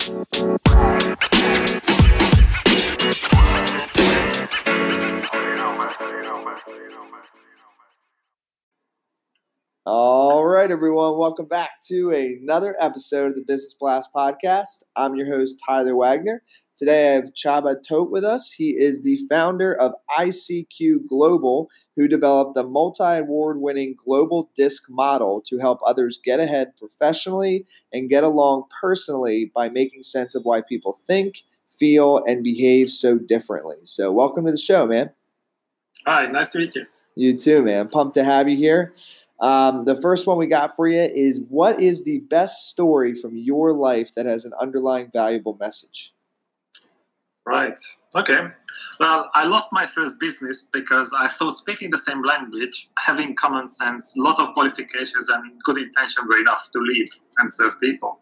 All right, everyone. Welcome back to another episode of the Business Blast Podcast. I'm your host, Tyler Wagner. Today I have Csaba Tóth with us. He is the founder of ICQ Global, who developed the multi-award-winning global disc model to help others get ahead professionally and get along personally by making sense of why people think, feel, and behave so differently. So welcome to the show, man. Hi, nice to meet you. You too, man. Pumped to have you here. The first one we got for you is, what is the best story from your life that has an underlying valuable message? Right. Okay. Well, I lost my first business because I thought speaking the same language, having common sense, lot of qualifications and good intention were enough to lead and serve people.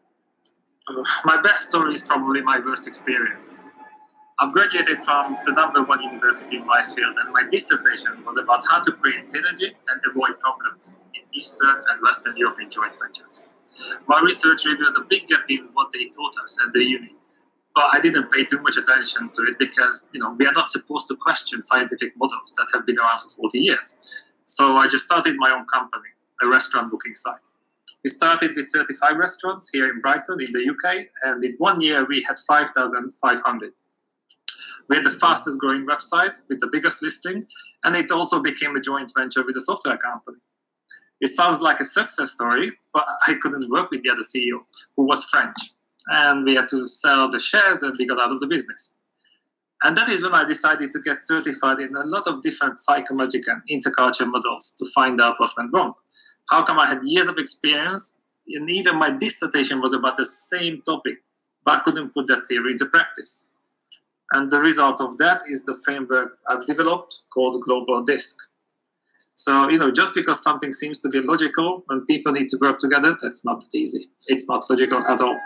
My best story is probably my worst experience. I've graduated from the #1 university in my field, and my dissertation was about how to create synergy and avoid problems in Eastern and Western European joint ventures. My research revealed a big gap in what they taught us at the uni, but I didn't pay too much attention to it because, we are not supposed to question scientific models that have been around for 40 years. So I just started my own company, a restaurant booking site. We started with 35 restaurants here in Brighton in the UK, and in 1 year we had 5,500. We had the fastest growing website with the biggest listing, and it also became a joint venture with a software company. It sounds like a success story, but I couldn't work with the other CEO, who was French, and we had to sell the shares and we got out of the business. And that is when I decided to get certified in a lot of different psychometric and interculture models to find out what went wrong. How come I had years of experience, and even my dissertation was about the same topic, but I couldn't put that theory into practice? And the result of that is the framework I've developed called Global Disc. So, just because something seems to be logical when people need to work together, that's not that easy. It's not logical at all.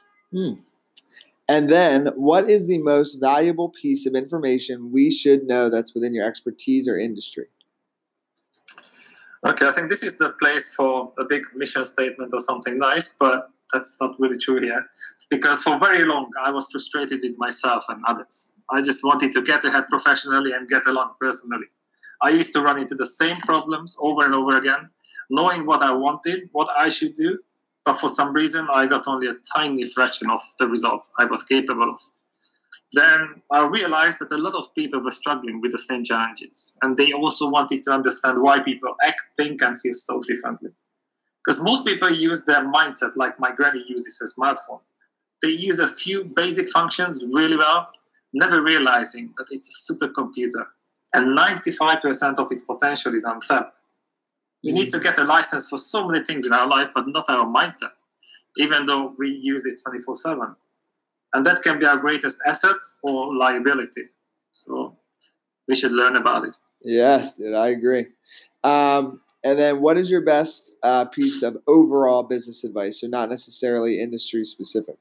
And then, what is the most valuable piece of information we should know that's within your expertise or industry? Okay, I think this is the place for a big mission statement or something nice, but that's not really true here. Because for very long, I was frustrated with myself and others. I just wanted to get ahead professionally and get along personally. I used to run into the same problems over and over again, knowing what I wanted, what I should do, but for some reason, I got only a tiny fraction of the results I was capable of. Then I realized that a lot of people were struggling with the same challenges, and they also wanted to understand why people act, think, and feel so differently. Because most people use their mindset like my granny uses her smartphone. They use a few basic functions really well, never realizing that it's a supercomputer, and 95% of its potential is untapped. We need to get a license for so many things in our life, but not our mindset, even though we use it 24/7. And that can be our greatest asset or liability. So we should learn about it. Yes, dude, I agree. And then, what is your best piece of overall business advice, so not necessarily industry specific?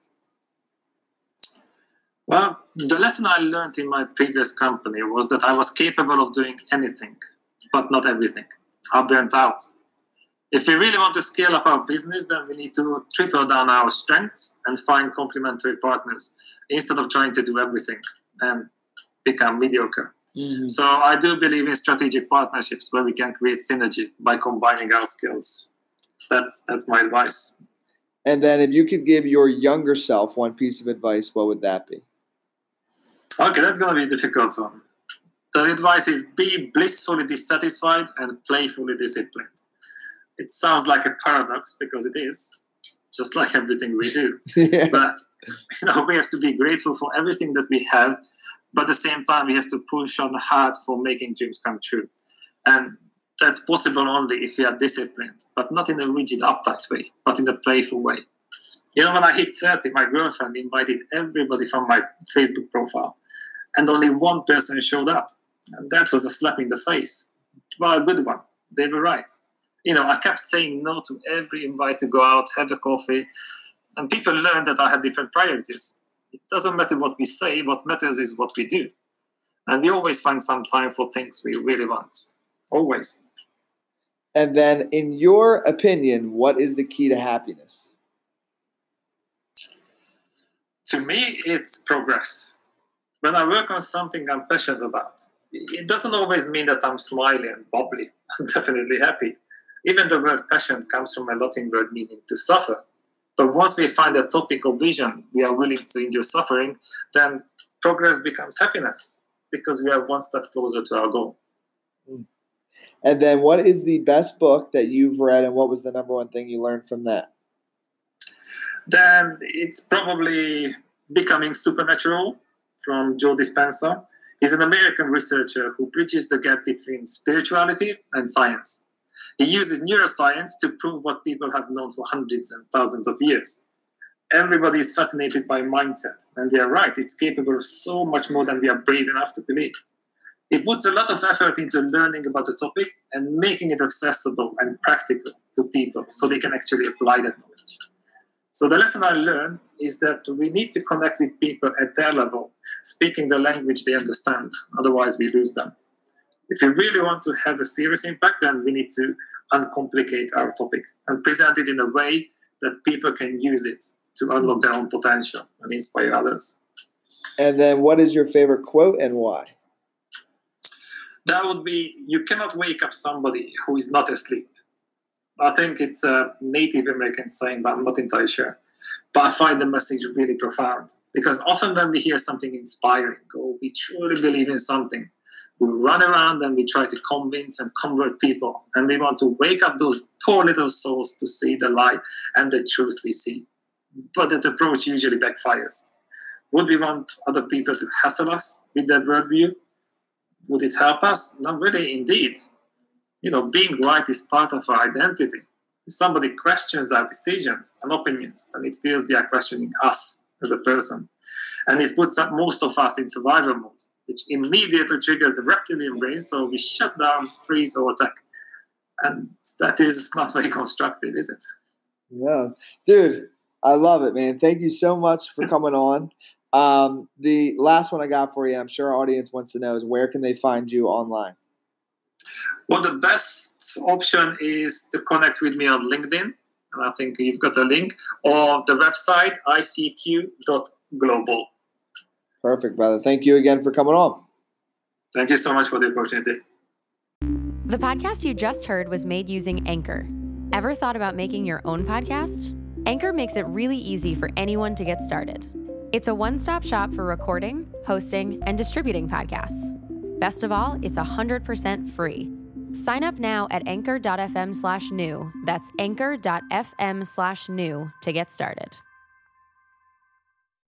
Well, the lesson I learned in my previous company was that I was capable of doing anything, but not everything. I burnt out. If we really want to scale up our business, then we need to triple down our strengths and find complementary partners instead of trying to do everything and become mediocre. Mm-hmm. So I do believe in strategic partnerships where we can create synergy by combining our skills. That's my advice. And then, if you could give your younger self one piece of advice, what would that be? Okay, that's going to be a difficult one. The advice is be blissfully dissatisfied and playfully disciplined. It sounds like a paradox because it is, just like everything we do. Yeah. But we have to be grateful for everything that we have, but at the same time we have to push on hard for making dreams come true. And that's possible only if we are disciplined, but not in a rigid, uptight way, but in a playful way. When I hit 30, my girlfriend invited everybody from my Facebook profile, and only one person showed up. And that was a slap in the face. Well, a good one. They were right. I kept saying no to every invite to go out, have a coffee, and people learned that I had different priorities. It doesn't matter what we say, what matters is what we do. And we always find some time for things we really want. Always. And then, in your opinion, what is the key to happiness? To me, it's progress. When I work on something I'm passionate about, it doesn't always mean that I'm smiling and bubbly. I'm definitely happy. Even the word passion comes from a Latin word meaning to suffer. But once we find a topic or vision we are willing to endure suffering, then progress becomes happiness because we are one step closer to our goal. And then what is the best book that you've read, and what was the number one thing you learned from that? Then it's probably Becoming Supernatural from Joe Dispenza. He's an American researcher who bridges the gap between spirituality and science. He uses neuroscience to prove what people have known for hundreds and thousands of years. Everybody is fascinated by mindset, and they're right, it's capable of so much more than we are brave enough to believe. He puts a lot of effort into learning about the topic and making it accessible and practical to people so they can actually apply that knowledge. So the lesson I learned is that we need to connect with people at their level, speaking the language they understand, otherwise we lose them. If we really want to have a serious impact, then we need to uncomplicate our topic and present it in a way that people can use it to unlock their own potential and inspire others. And then what is your favorite quote and why? That would be, you cannot wake up somebody who is not asleep. I think it's a Native American saying, but I'm not entirely sure. But I find the message really profound because often when we hear something inspiring or we truly believe in something, we run around and we try to convince and convert people. And we want to wake up those poor little souls to see the light and the truth we see. But that approach usually backfires. Would we want other people to hassle us with their worldview? Would it help us? Not really, indeed. Being right is part of our identity. If somebody questions our decisions and opinions, then it feels they are questioning us as a person. And it puts most of us in survival mode, which immediately triggers the reptilian brain, so we shut down, freeze, or attack. And that is not very constructive, is it? No. Dude, I love it, man. Thank you so much for coming on. The last one I got for you, I'm sure our audience wants to know, is where can they find you online? Well, the best option is to connect with me on LinkedIn, and I think you've got a link, or the website icq.global. Perfect, brother. Thank you again for coming on. Thank you so much for the opportunity. The podcast you just heard was made using Anchor. Ever thought about making your own podcast? Anchor makes it really easy for anyone to get started. It's a one-stop shop for recording, hosting, and distributing podcasts. Best of all, it's 100% free. Sign up now at anchor.fm/new. That's anchor.fm/new to get started.